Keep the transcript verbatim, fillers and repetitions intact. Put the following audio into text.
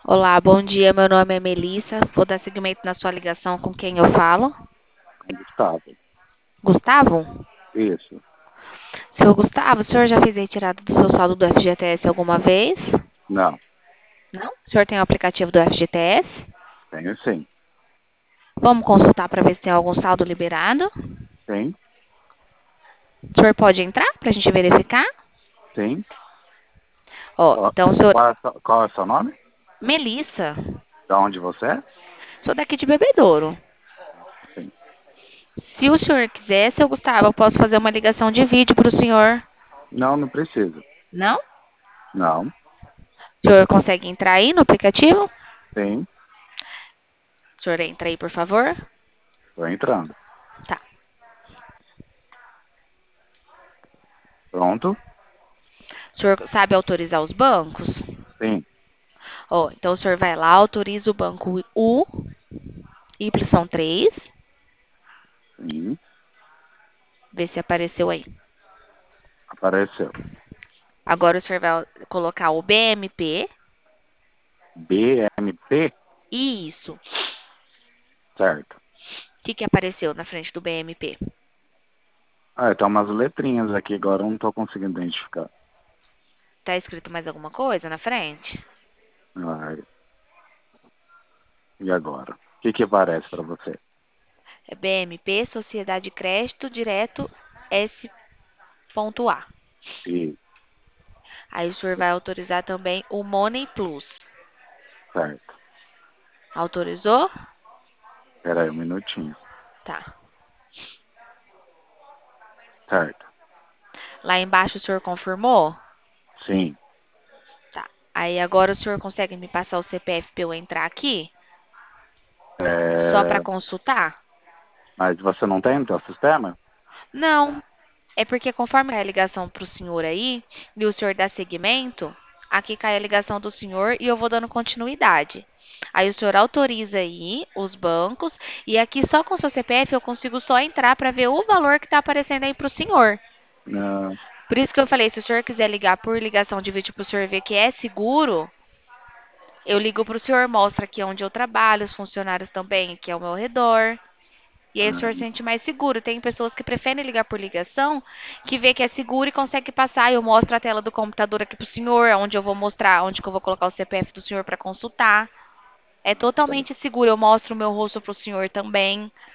Olá, bom dia. Meu nome é Melissa. Vou dar seguimento na sua ligação com quem eu falo. Gustavo. Gustavo? Isso. Seu Gustavo, o senhor já fez a retirada do seu saldo do F G T S alguma vez? Não, Não? O senhor tem o aplicativo do F G T S? tenho sim. Vamos consultar para ver se tem algum saldo liberado? Tem, O senhor pode entrar para a gente verificar? tem. Ó, Qual, então, o senhor. qual é, o seu- qual é o seu nome? Melissa, De onde você é? sou daqui de Bebedouro. Sim. Se o senhor quiser, seu Gustavo, eu posso fazer uma ligação de vídeo para o senhor. Não, não precisa. Não? Não, O senhor consegue entrar aí no aplicativo? tem. O senhor entra aí, por favor. Tô entrando. Tá. Pronto? O senhor sabe autorizar os bancos? Sim, Ó, então o senhor vai lá, autoriza o banco U, Y três, sim. vê se apareceu aí. Apareceu. Agora o senhor vai colocar o B M P. B M P? Isso. O Certo. que, que apareceu na frente do B M P? Ah, tem umas letrinhas aqui agora, eu não tô conseguindo identificar. Tá escrito mais alguma coisa na frente? Ai, e agora? O que que aparece para você? É B M P, Sociedade de Crédito Direto S.A. E, Aí o senhor vai autorizar também o Money Plus. certo. Autorizou? Espera aí um minutinho. Tá. Certo. Lá embaixo o senhor confirmou? Sim. Tá. Aí agora o senhor consegue me passar o C P F para eu entrar aqui? Só para É, consultar? mas você não tem no seu sistema? Não, é porque conforme a ligação para o senhor aí, e o senhor dá seguimento, aqui cai a ligação do senhor e eu vou dando continuidade. Aí o senhor autoriza aí os bancos e aqui só com o seu C P F eu consigo só entrar para ver o valor que está aparecendo aí para o senhor. Não. Por isso que eu falei, se o senhor quiser ligar por ligação de vídeo para o senhor ver que é seguro, eu ligo para o senhor, mostra aqui onde eu trabalho, os funcionários também aqui ao meu redor. E aí o senhor se Ah, sente mais seguro. Tem pessoas que preferem ligar por ligação, que vê que é seguro e consegue passar. Eu mostro a tela do computador aqui pro senhor, onde eu vou mostrar, onde que eu vou colocar o C P F do senhor para consultar. É tá. totalmente seguro. Eu mostro o meu rosto pro senhor também.